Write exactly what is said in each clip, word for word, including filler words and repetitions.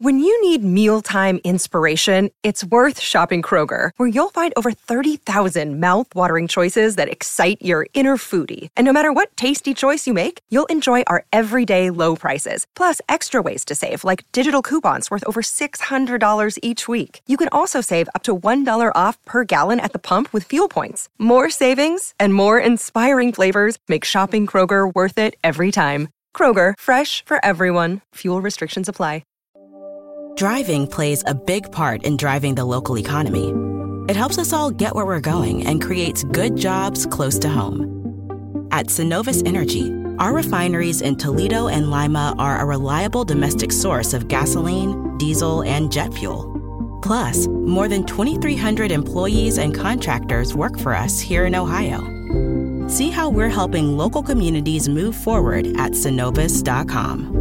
When you need mealtime inspiration, it's worth shopping Kroger, where you'll find over thirty thousand mouth-watering choices that excite your inner foodie. And no matter what tasty choice you make, you'll enjoy our everyday low prices, plus extra ways to save, like digital coupons worth over six hundred dollars each week. You can also save up to one dollar off per gallon at the pump with fuel points. More savings and more inspiring flavors make shopping Kroger worth it every time. Kroger, fresh for everyone. Fuel restrictions apply. Driving plays a big part in driving the local economy. It helps us all get where we're going and creates good jobs close to home. At Synovus Energy, our refineries in Toledo and Lima are a reliable domestic source of gasoline, diesel, and jet fuel. Plus, more than twenty-three hundred employees and contractors work for us here in Ohio. See how we're helping local communities move forward at Synovus dot com.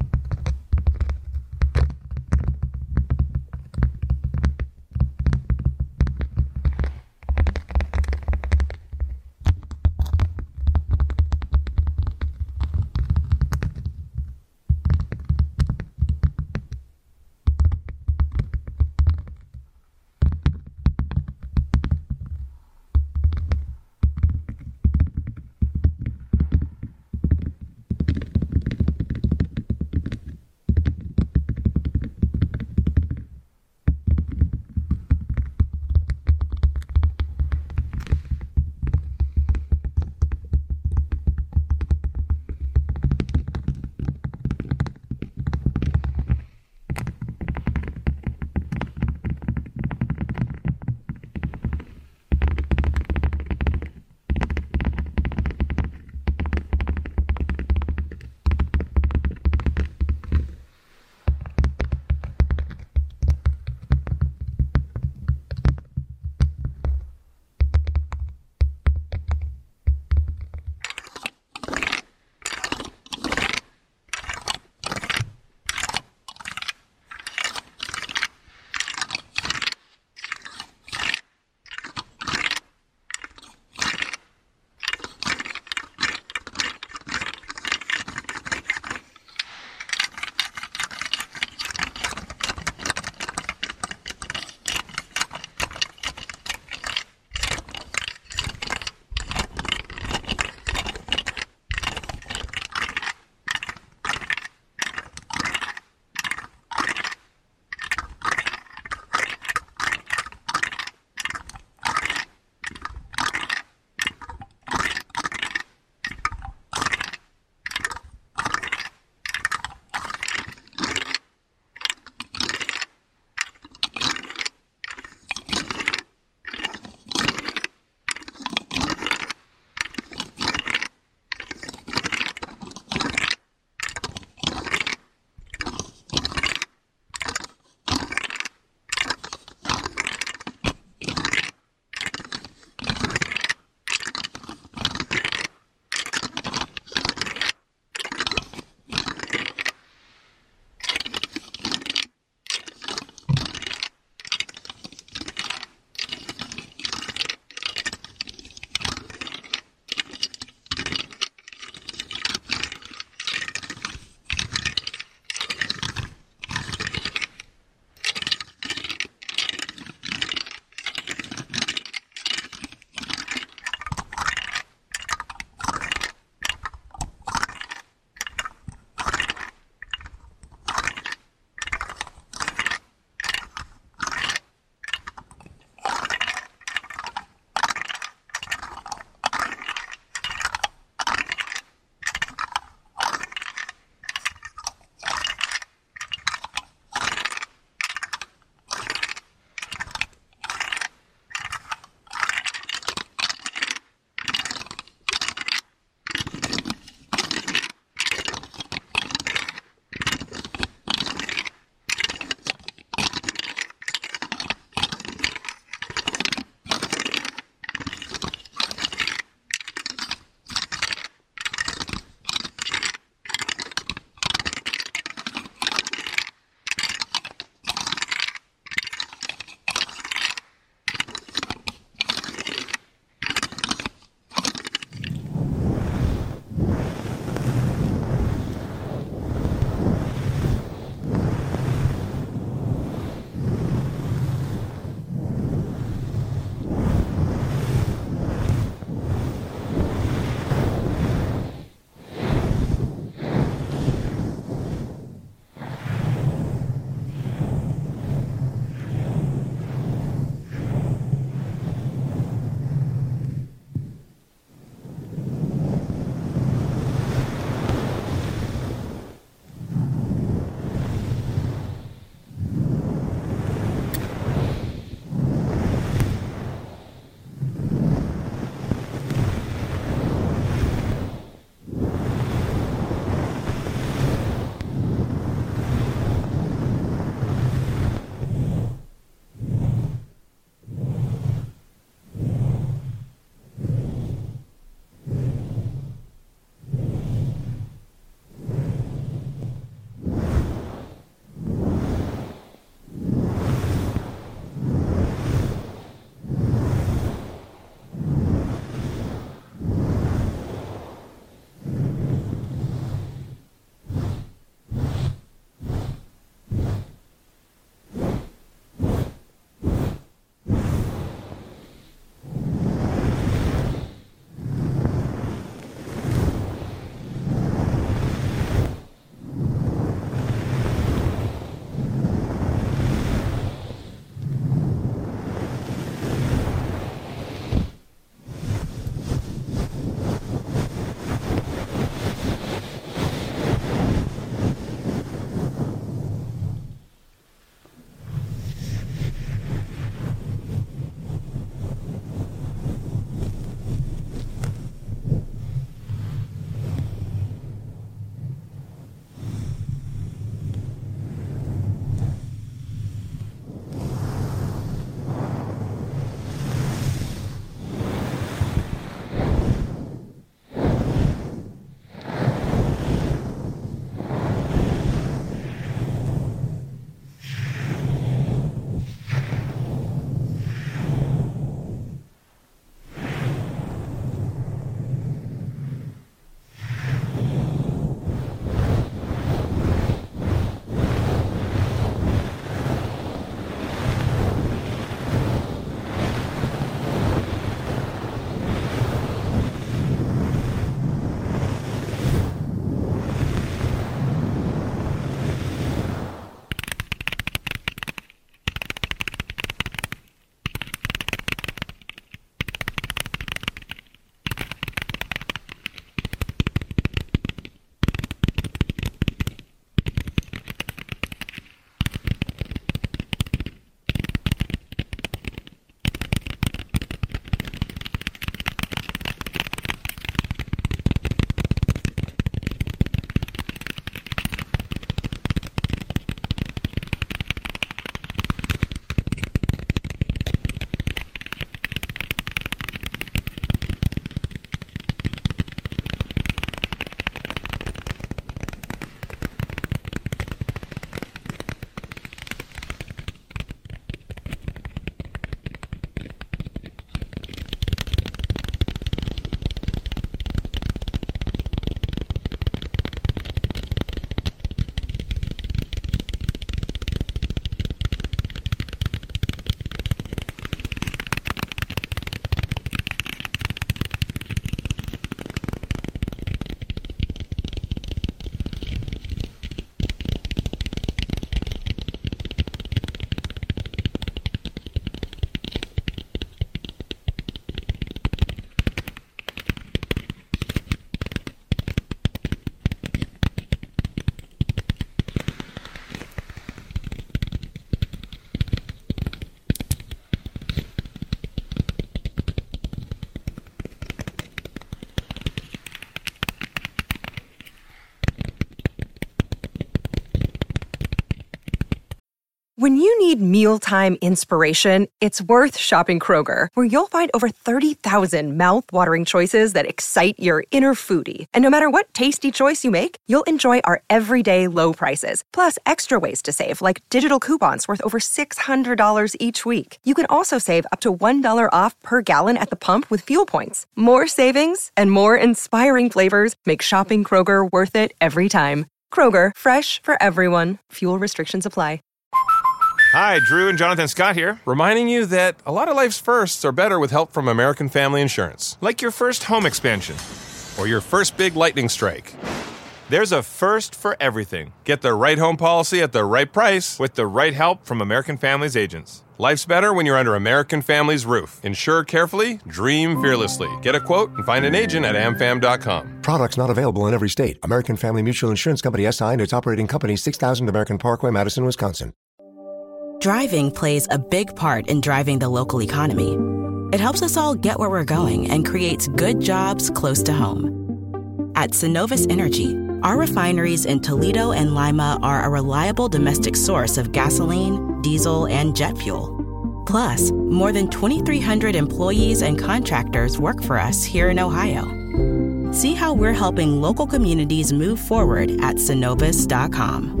When you need mealtime inspiration, it's worth shopping Kroger, where you'll find over thirty thousand mouth-watering choices that excite your inner foodie. And no matter what tasty choice you make, you'll enjoy our everyday low prices, plus extra ways to save, like digital coupons worth over six hundred dollars each week. You can also save up to one dollar off per gallon at the pump with fuel points. More savings and more inspiring flavors make shopping Kroger worth it every time. Kroger, fresh for everyone. Fuel restrictions apply. Hi, Drew and Jonathan Scott here, reminding you that a lot of life's firsts are better with help from American Family Insurance. Like your first home expansion or your first big lightning strike. There's a first for everything. Get the right home policy at the right price with the right help from American Family's agents. Life's better when you're under American Family's roof. Insure carefully, dream fearlessly. Get a quote and find an agent at am fam dot com. Products not available in every state. American Family Mutual Insurance Company S I and its operating company, six thousand American Parkway, Madison, Wisconsin. Driving plays a big part in driving the local economy. It helps us all get where we're going and creates good jobs close to home. At Synovus Energy, our refineries in Toledo and Lima are a reliable domestic source of gasoline, diesel, and jet fuel. Plus, more than twenty-three hundred employees and contractors work for us here in Ohio. See how we're helping local communities move forward at synovus dot com.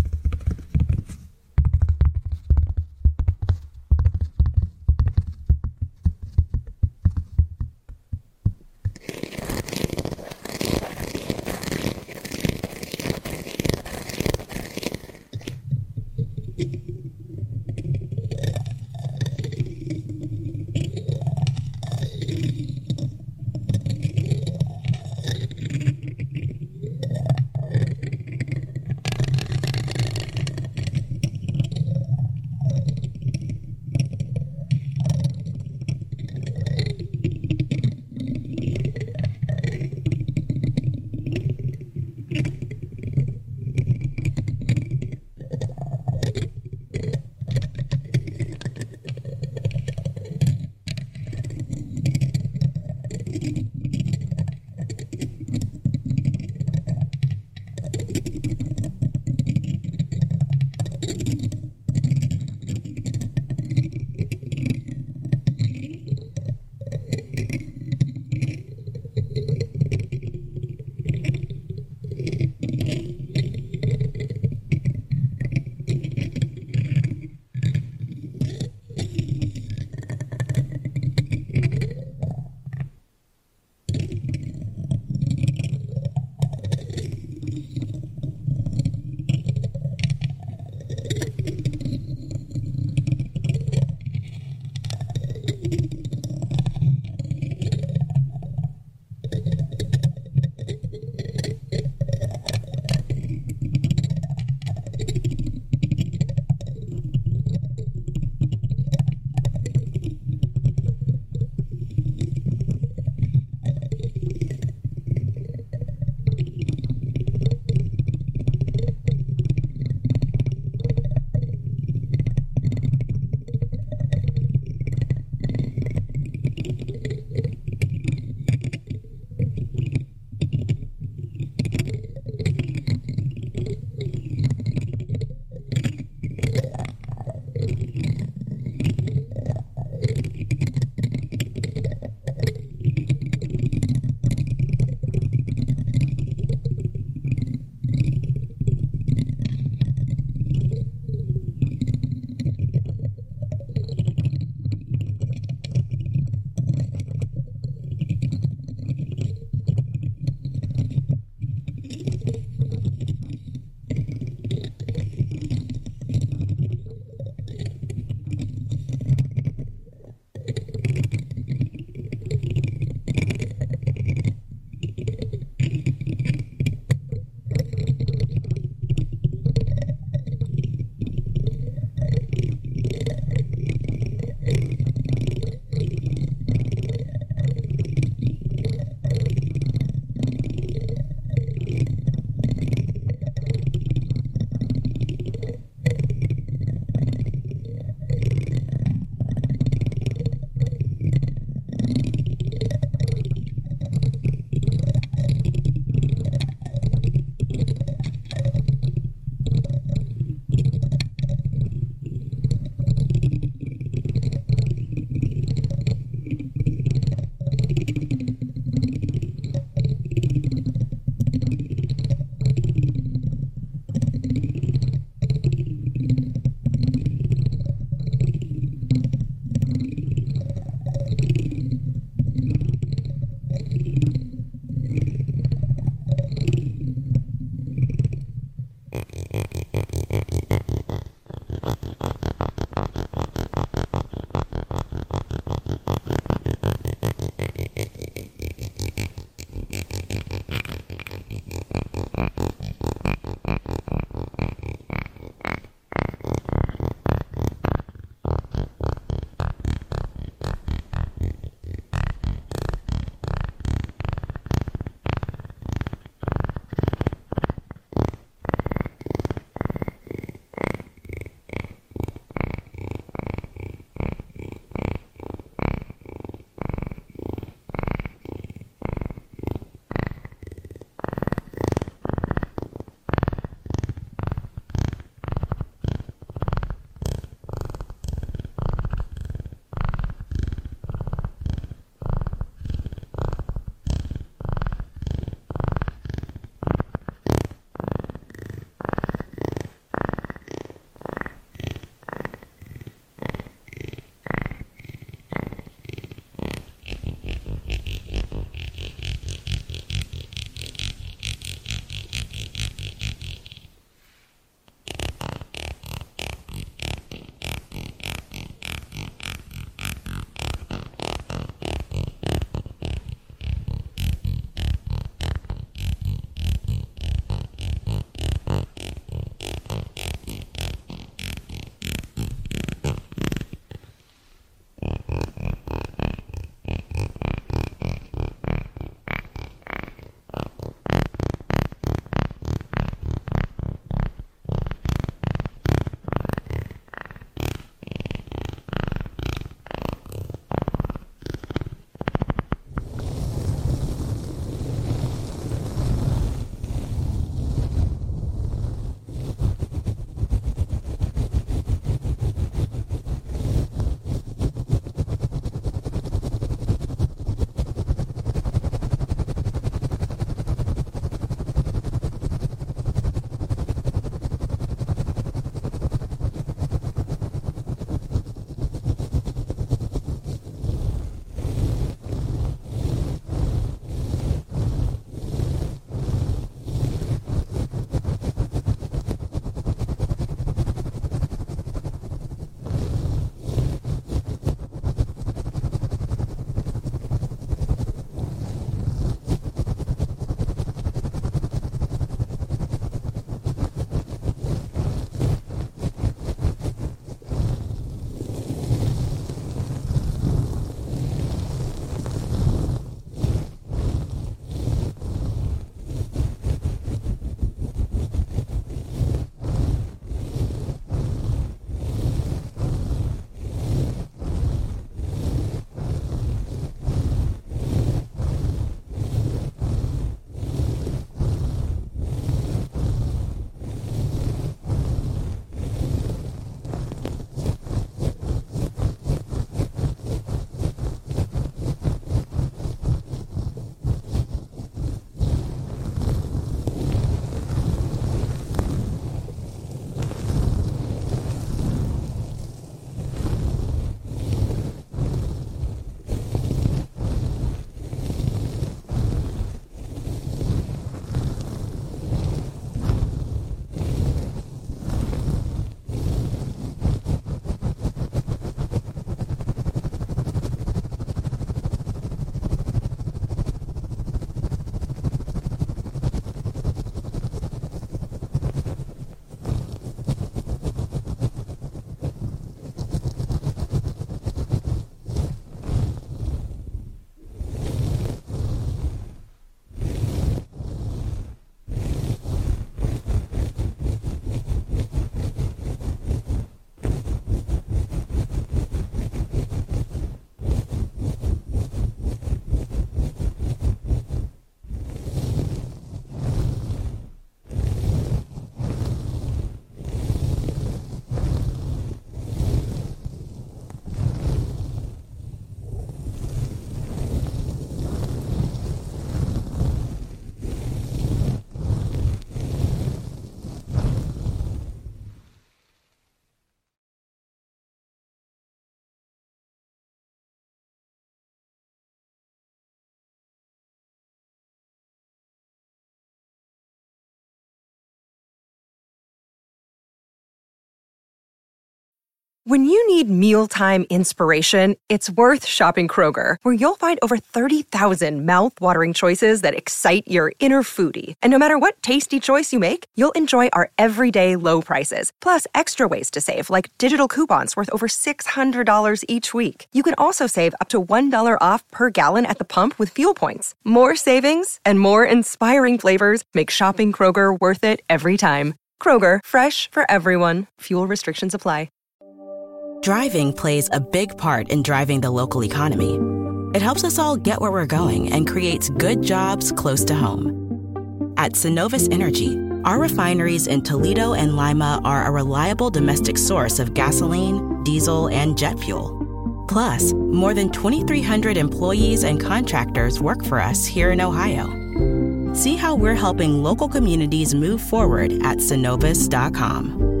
When you need mealtime inspiration, it's worth shopping Kroger, where you'll find over thirty thousand mouth-watering choices that excite your inner foodie. And no matter what tasty choice you make, you'll enjoy our everyday low prices, plus extra ways to save, like digital coupons worth over six hundred dollars each week. You can also save up to one dollar off per gallon at the pump with fuel points. More savings and more inspiring flavors make shopping Kroger worth it every time. Kroger, fresh for everyone. Fuel restrictions apply. Driving plays a big part in driving the local economy. It helps us all get where we're going and creates good jobs close to home. At Synovus Energy, our refineries in Toledo and Lima are a reliable domestic source of gasoline, diesel, and jet fuel. Plus, more than twenty-three hundred employees and contractors work for us here in Ohio. See how we're helping local communities move forward at synovus dot com.